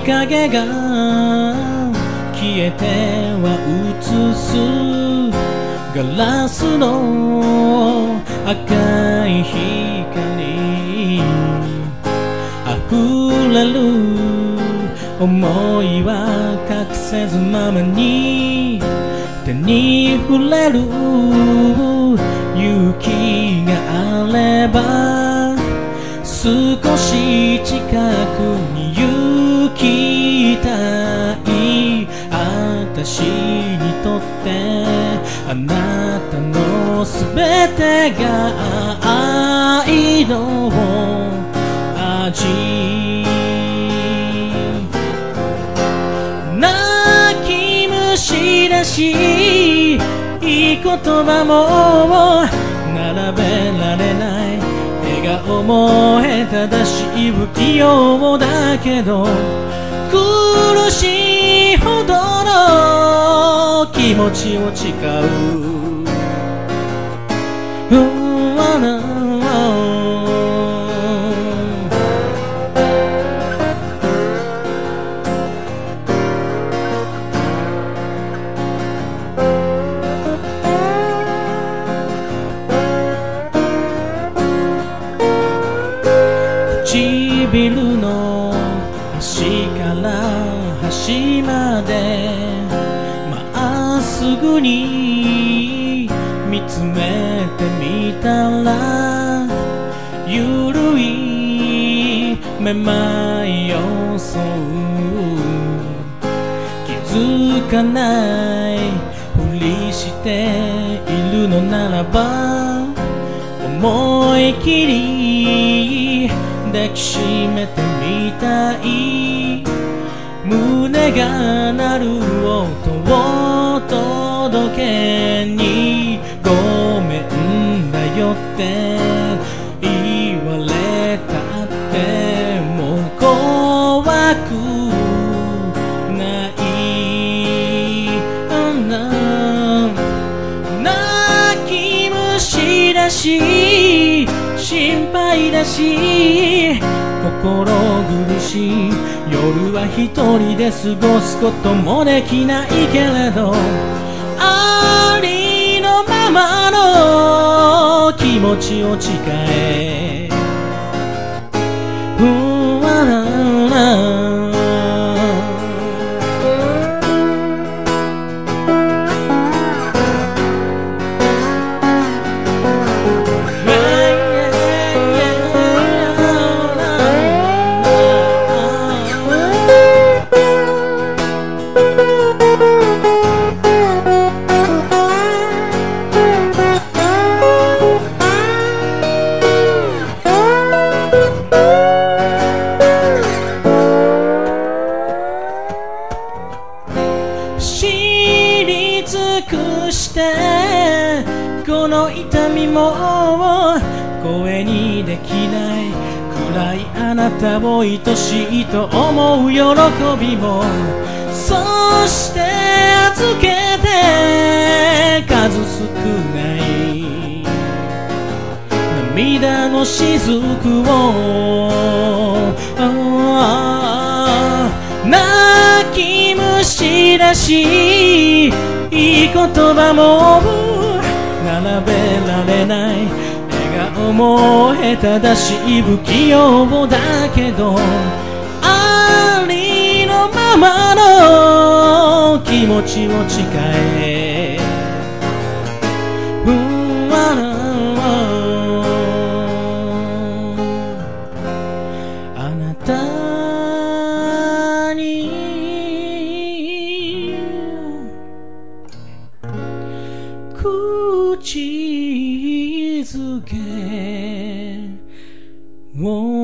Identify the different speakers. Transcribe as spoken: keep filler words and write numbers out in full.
Speaker 1: 影が消えては映すガラスの赤い光溢れる思いは隠せずままに手に触れる勇気があれば少し近くに行きたい私にとってあなたのすべてが愛の味泣き虫らしいいい言葉も並べられない笑顔も下手だし不器用だけど苦しいほどの気持ちを誓う唇の端から端までまっすぐに見つめてみたらゆるいめまい装う気づかないふりしているのならば思い切り抱きしめてみたい胸が鳴る音を届けにごめんだよって言われたってもう怖くない泣き虫らしい心配だし心苦しい夜は一人で過ごすこともできないけれどありのままの気持ちを誓えうわららこの痛みも声にできない暗いあなたを愛しいと思う喜びもそして預けて数少ない涙の雫を泣き虫らしいいい言葉も並べられない笑顔も下手だし不器用だけどありのままの気持ちを誓えうわらあなたに口づけを